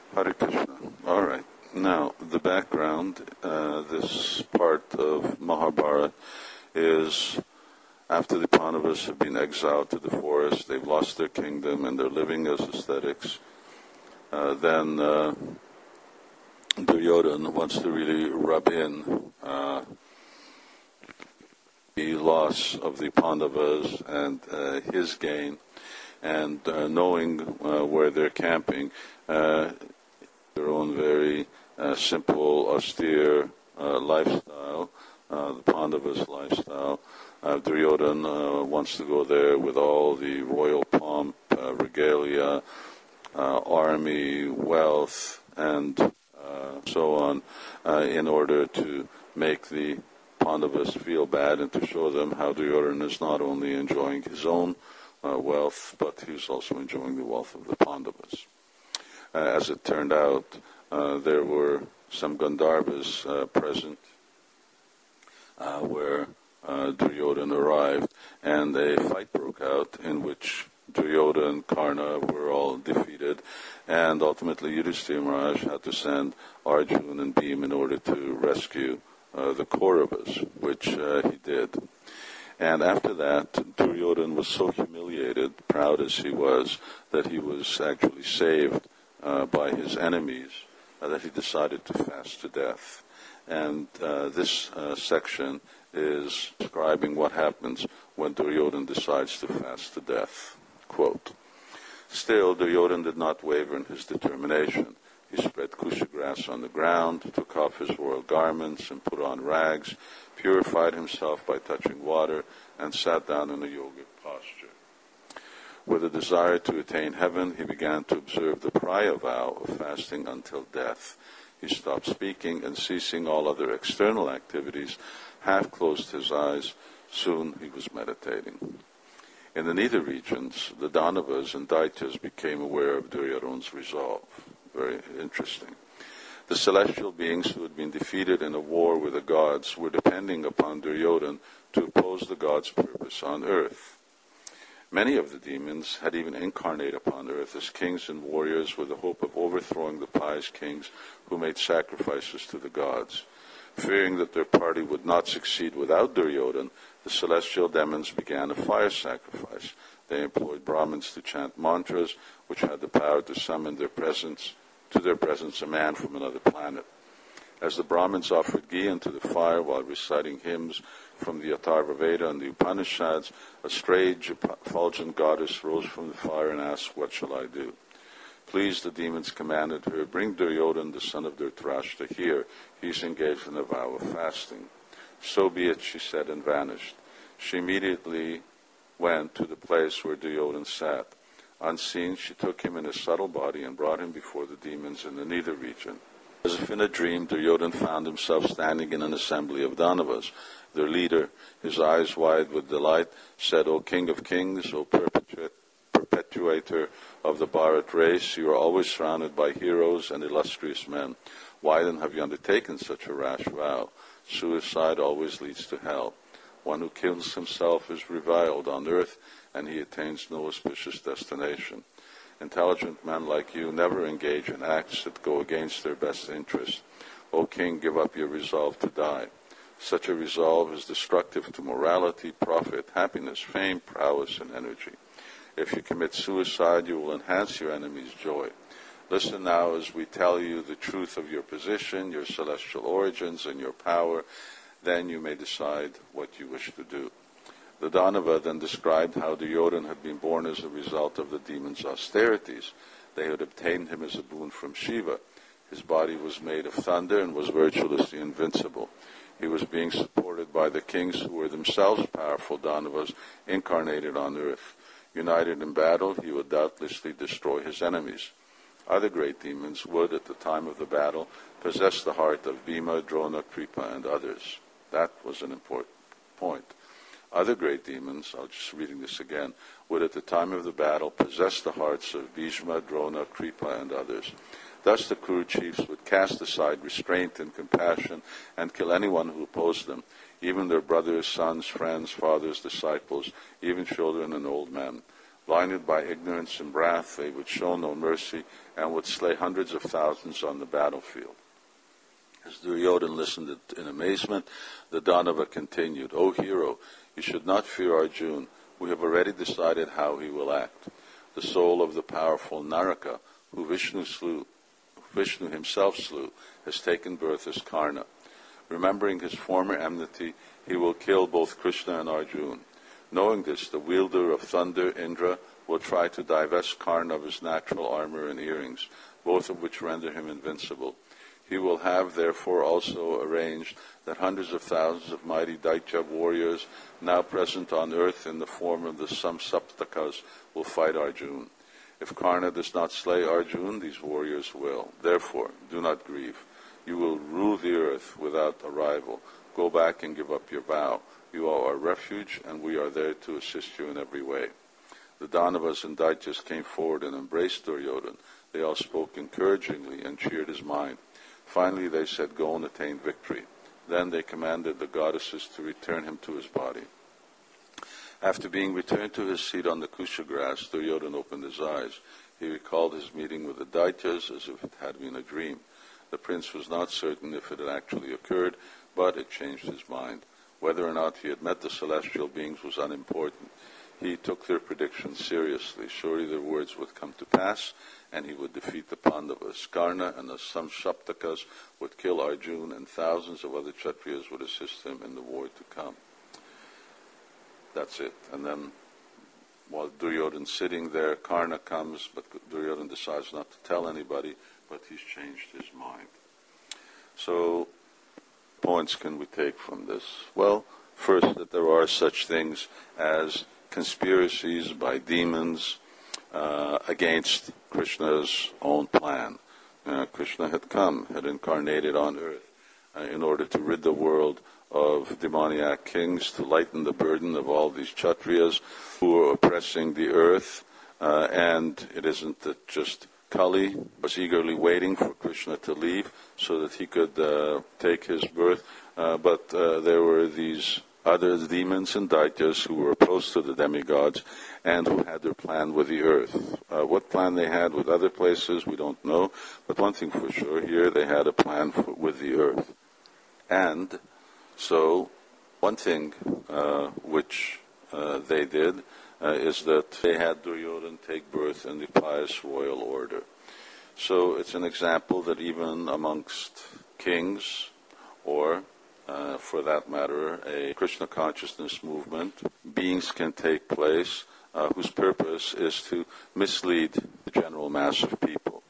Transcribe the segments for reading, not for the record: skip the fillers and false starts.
Hare Krishna. All right. Now, the background, this part of Mahabharata is after the Pandavas have been exiled to the forest, they've lost their kingdom and they're living as ascetics. Then Duryodhana wants to really rub in the loss of the Pandavas and his gain, and knowing where they're camping, their own very simple, austere lifestyle, the Pandavas' lifestyle. Duryodhana wants to go there with all the royal pomp, regalia, army, wealth, and so on, in order to make the Pandavas feel bad and to show them how Duryodhana is not only enjoying his own wealth, but he's also enjoying the wealth of the Pandavas. As it turned out, there were some Gandharvas present where Duryodhana arrived, and a fight broke out in which Duryodhana and Karna were all defeated, and ultimately Yudhishthira Maharaj had to send Arjuna and Bhima in order to rescue the Kauravas, which he did. And after that, Duryodhana was so humiliated, proud as he was, that he was actually saved by his enemies, that he decided to fast to death. And this section is describing what happens when Duryodhana decides to fast to death. Quote, "Still, Duryodhana did not waver in his determination. He spread kusha grass on the ground, took off his royal garments and put on rags, purified himself by touching water, and sat down in a yogic posture. With a desire to attain heaven, he began to observe the Praya vow of fasting until death. He stopped speaking and, ceasing all other external activities, half closed his eyes. Soon he was meditating." In the nether regions, the Danavas and Daityas became aware of Duryodhana's resolve. Very interesting. The celestial beings who had been defeated in a war with the gods were depending upon Duryodhana to oppose the gods' purpose on earth. Many of the demons had even incarnated upon earth as kings and warriors with the hope of overthrowing the pious kings who made sacrifices to the gods. Fearing that their party would not succeed without Duryodhana, the celestial demons began a fire sacrifice. They employed Brahmins to chant mantras, which had the power to summon to their presence a man from another planet. As the Brahmins offered ghee into the fire while reciting hymns from the Atharva Veda and the Upanishads, a strange, effulgent goddess rose from the fire and asked, "What shall I do?" Pleased, the demons commanded her, "Bring Duryodhana, the son of Dhritarashtra, here. He's engaged in a vow of fasting." "So be it," she said, and vanished. She immediately went to the place where Duryodhana sat. Unseen, she took him in a subtle body and brought him before the demons in the nether region. As if in a dream, Duryodhana found himself standing in an assembly of Danavas. Their leader, his eyes wide with delight, said, "O King of Kings, O perpetuator of the Bharat race, you are always surrounded by heroes and illustrious men. Why then have you undertaken such a rash vow? Suicide always leads to hell. One who kills himself is reviled on earth, and he attains no auspicious destination. Intelligent men like you never engage in acts that go against their best interest. O King, give up your resolve to die. Such a resolve is destructive to morality, profit, happiness, fame, prowess, and energy. If you commit suicide, you will enhance your enemy's joy. Listen now as we tell you the truth of your position, your celestial origins, and your power. Then you may decide what you wish to do." The Danava then described how Duryodhana had been born as a result of the demons' austerities. They had obtained him as a boon from Shiva. His body was made of thunder and was virtuously invincible. He was being supported by the kings who were themselves powerful Danavas incarnated on earth. United in battle, he would doubtlessly destroy his enemies. Other great demons would, at the time of the battle, possess the heart of Bhima, Drona, Kripa, and others. That was an important point. Other great demons, I'll just reading this again, would at the time of the battle possess the hearts of Bhishma, Drona, Kripa, and others. Thus the Kuru chiefs would cast aside restraint and compassion and kill anyone who opposed them, even their brothers, sons, friends, fathers, disciples, even children and old men. Blinded by ignorance and wrath, they would show no mercy and would slay hundreds of thousands on the battlefield. As Duryodhana listened in amazement, the Danava continued, "O hero, you should not fear Arjuna. We have already decided how he will act. The soul of the powerful Naraka, who Vishnu himself slew, has taken birth as Karna. Remembering his former enmity, he will kill both Krishna and Arjuna. Knowing this, the wielder of thunder, Indra, will try to divest Karna of his natural armor and earrings, both of which render him invincible. He will have, therefore, also arranged that hundreds of thousands of mighty Daitya warriors, now present on earth in the form of the Samsaptakas, will fight Arjuna. If Karna does not slay Arjuna, these warriors will. Therefore, do not grieve. You will rule the earth without a rival. Go back and give up your vow. You are our refuge, and we are there to assist you in every way." The Danavas and Daityas came forward and embraced Duryodhana. They all spoke encouragingly and cheered his mind. Finally, they said, "Go and attain victory." Then they commanded the goddesses to return him to his body. After being returned to his seat on the kusha grass, Duryodhana opened his eyes. He recalled his meeting with the Daityas as if it had been a dream. The prince was not certain if it had actually occurred, but it changed his mind. Whether or not he had met the celestial beings was unimportant. He took their predictions seriously. Surely their words would come to pass, and he would defeat the Pandavas. Karna and the Samsaptakas would kill Arjuna, and thousands of other Kshatriyas would assist him in the war to come. That's it. And then, while Duryodhana's sitting there, Karna comes, but Duryodhana decides not to tell anybody, but he's changed his mind. So, points can we take from this? Well, first, that there are such things as conspiracies by demons against Krishna's own plan. Krishna had incarnated on earth in order to rid the world of demoniac kings, to lighten the burden of all these Kshatriyas who are oppressing the earth. And it isn't that just Kali was eagerly waiting for Krishna to leave so that he could take his birth, but there were these other demons and Daityas who were opposed to the demigods and who had their plan with the earth. What plan they had with other places, we don't know, but one thing for sure, here they had a plan with the earth. And so, one thing which they did is that they had Duryodhana take birth in the pious royal order. So it's an example that even amongst kings, or for that matter, a Krishna consciousness movement, beings can take place whose purpose is to mislead the general mass of people.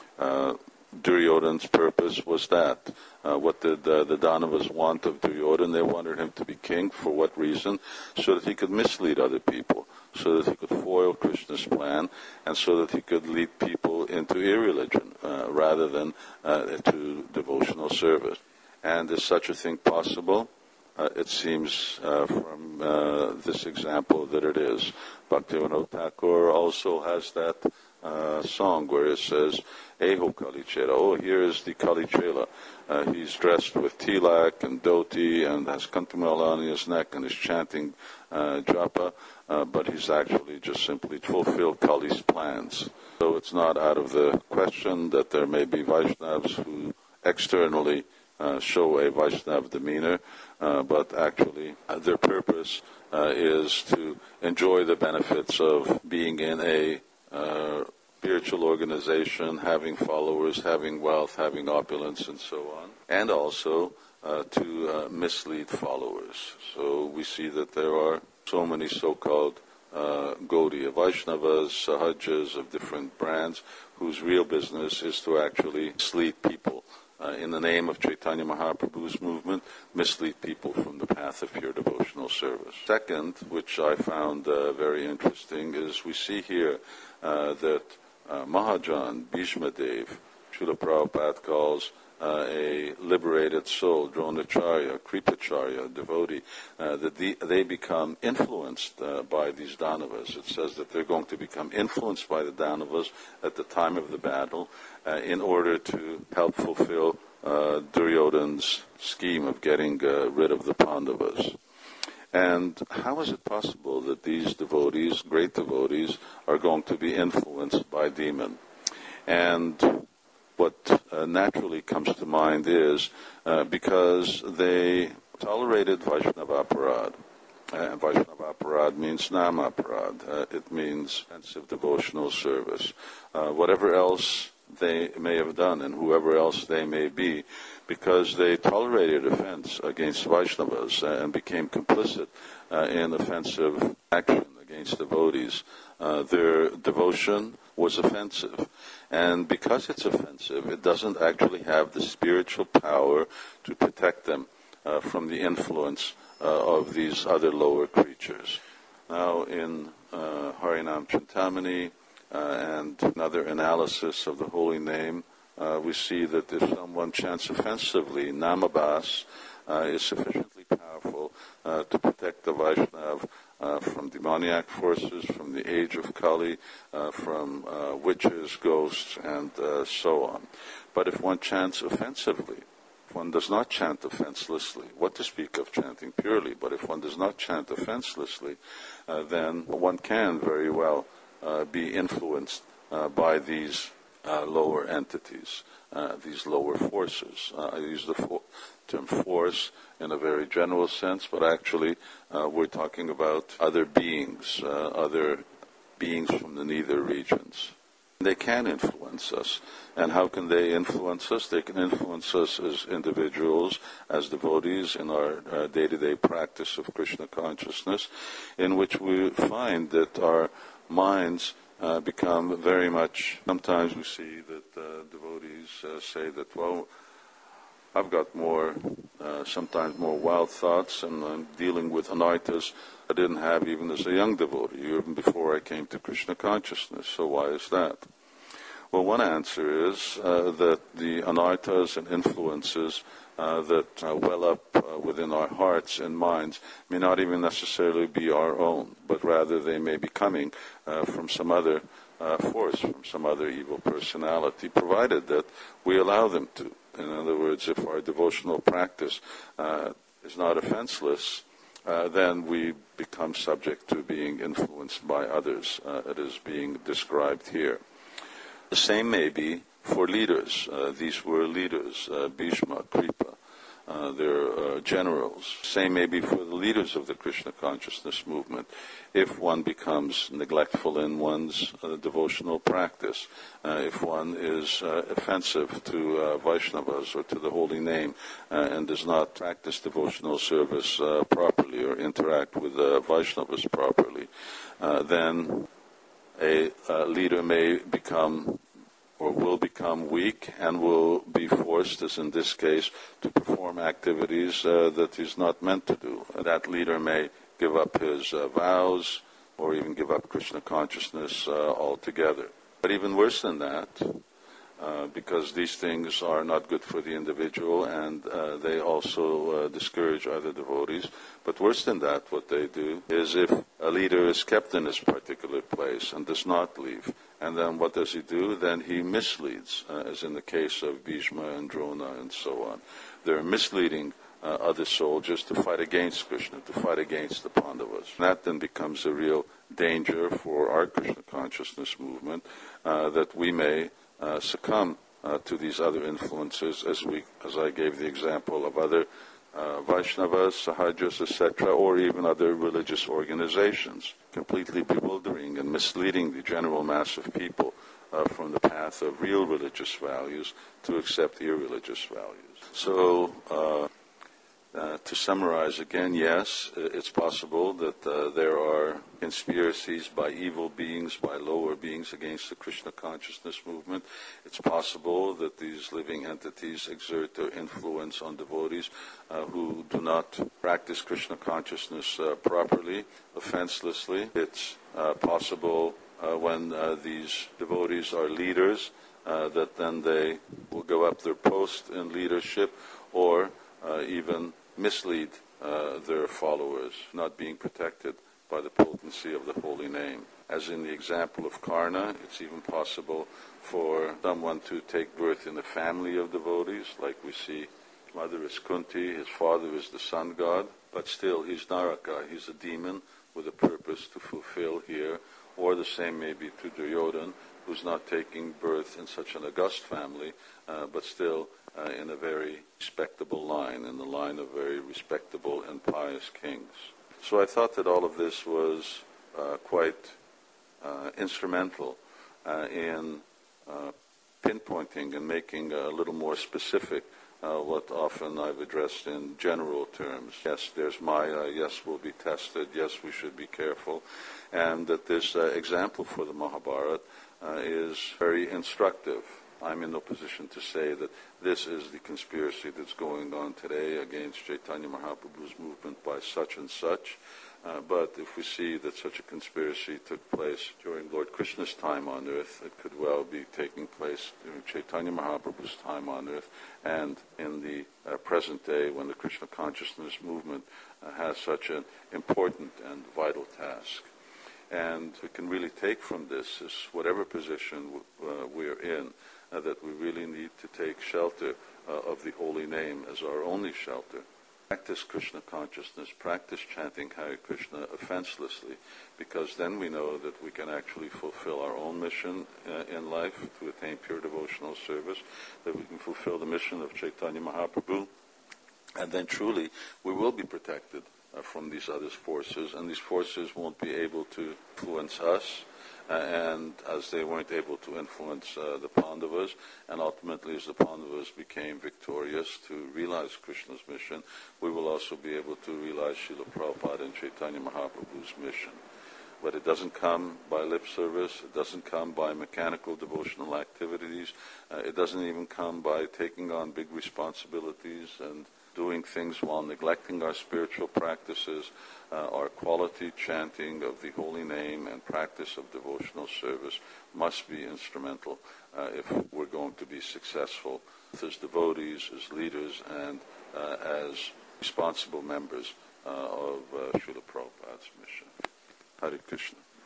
Duryodhana's purpose was that. What did the Danavas want of Duryodhana? They wanted him to be king. For what reason? So that he could mislead other people, so that he could foil Krishna's plan, and so that he could lead people into irreligion rather than to devotional service. And is such a thing possible? It seems from this example that it is. Bhaktivinoda Thakur also has that song where it says, "Eho Kali Chela." Oh, here is the Kali Chela. He's dressed with tilak and dhoti and has kantamala on his neck and is chanting japa, but he's actually just simply fulfilled Kali's plans. So it's not out of the question that there may be Vaishnavas who externally show a Vaishnav demeanor, but actually their purpose is to enjoy the benefits of being in a spiritual organization, having followers, having wealth, having opulence, and so on, and also to mislead followers. So we see that there are so many so-called Gaudiya Vaishnavas, Sahajas of different brands, whose real business is to actually mislead people. In the name of Chaitanya Mahaprabhu's movement, mislead people from the path of pure devotional service. Second, which I found very interesting, is we see here that Mahajan, Bhishmadev, Srila Prabhupada calls a liberated soul, Dronacharya, Kripacharya, devotee, that they become influenced by these Danavas. It says that they're going to become influenced by the Danavas at the time of the battle in order to help fulfill Duryodhana's scheme of getting rid of the Pandavas. And how is it possible that these devotees, great devotees, are going to be influenced by demon? And what naturally comes to mind is because they tolerated Vaishnava aparad. And Vaishnava aparad means nama aparad. It means offensive devotional service. Whatever else they may have done and whoever else they may be, because they tolerated offense against Vaishnavas and became complicit in offensive action against devotees. Their devotion was offensive. And because it's offensive, it doesn't actually have the spiritual power to protect them from the influence of these other lower creatures. Now, in Harinam Chintamani and another analysis of the holy name, we see that if someone chants offensively, Namabhas is sufficiently powerful to protect the Vaishnav from demoniac forces, from the age of Kali, from witches, ghosts, and so on. But if one chants offensively, if one does not chant offenselessly, what to speak of chanting purely, but if one does not chant offenselessly, then one can very well be influenced by these lower entities, these lower forces. I use the term force in a very general sense, but actually we're talking about other beings from the nether regions. They can influence us. And how can they influence us? They can influence us as individuals, as devotees in our day-to-day practice of Krishna consciousness, in which we find that our minds become very much, sometimes we see that devotees say that, well, I've got sometimes more wild thoughts, and I'm dealing with anarthas I didn't have even as a young devotee, even before I came to Krishna consciousness. So why is that? Well, one answer is that the anarthas and influences that well up within our hearts and minds may not even necessarily be our own, but rather they may be coming from some other force, from some other evil personality, provided that we allow them to. In other words, if our devotional practice is not offenseless, then we become subject to being influenced by others. It is being described here. The same may be for leaders. These were leaders, Bhishma, Kripa. They're generals. Same may be for the leaders of the Krishna consciousness movement. If one becomes neglectful in one's devotional practice, if one is offensive to Vaishnavas or to the holy name and does not practice devotional service properly or interact with Vaishnavas properly, then a leader may become or will become weak and will be forced, as in this case, to perform activities that he's not meant to do. That leader may give up his vows or even give up Krishna consciousness altogether. But even worse than that, because these things are not good for the individual and they also discourage other devotees. But worse than that, what they do is if a leader is kept in this particular place and does not leave, and then what does he do? Then he misleads, as in the case of Bhishma and Drona and so on. They're misleading other soldiers to fight against Krishna, to fight against the Pandavas. That then becomes a real danger for our Krishna consciousness movement, that we may succumb to these other influences, as I gave the example of other Vaishnavas, Sahajas, etc., or even other religious organizations, completely bewildering and misleading the general mass of people from the path of real religious values to accept irreligious values. So, to summarize again, yes, it's possible that there are conspiracies by evil beings, by lower beings against the Krishna consciousness movement. It's possible that these living entities exert their influence on devotees who do not practice Krishna consciousness properly, offenselessly. It's possible when these devotees are leaders that then they will go up their post in leadership or even mislead their followers, not being protected by the potency of the holy name. As in the example of Karna, it's even possible for someone to take birth in the family of devotees, like we see his mother is Kunti, his father is the sun god, but still he's Naraka, he's a demon with a purpose to fulfill here, or the same may be to Duryodhana, who's not taking birth in such an august family, but still in a very respectable line, in the line of very respectable and pious kings. So I thought that all of this was quite instrumental in pinpointing and making a little more specific what often I've addressed in general terms. Yes, there's Maya, yes, we'll be tested, yes, we should be careful, and that this example for the Mahabharata is very instructive. I'm in no position to say that this is the conspiracy that's going on today against Chaitanya Mahaprabhu's movement by such and such. But if we see that such a conspiracy took place during Lord Krishna's time on earth, it could well be taking place during Chaitanya Mahaprabhu's time on earth, and in the present day when the Krishna consciousness movement has such an important and vital task. And we can really take from this is whatever position we're in, that we really need to take shelter of the holy name as our only shelter. Practice Krishna consciousness, practice chanting Hare Krishna offenselessly, because then we know that we can actually fulfill our own mission in life to attain pure devotional service, that we can fulfill the mission of Chaitanya Mahaprabhu, and then truly we will be protected from these other forces, and these forces won't be able to influence us, and as they weren't able to influence the Pandavas, and ultimately as the Pandavas became victorious to realize Krishna's mission, we will also be able to realize Srila Prabhupada and Chaitanya Mahaprabhu's mission. But it doesn't come by lip service, it doesn't come by mechanical devotional activities, it doesn't even come by taking on big responsibilities and doing things while neglecting our spiritual practices. Our quality chanting of the holy name and practice of devotional service must be instrumental if we're going to be successful as devotees, as leaders, and as responsible members of Srila Prabhupada's mission. Hare Krishna.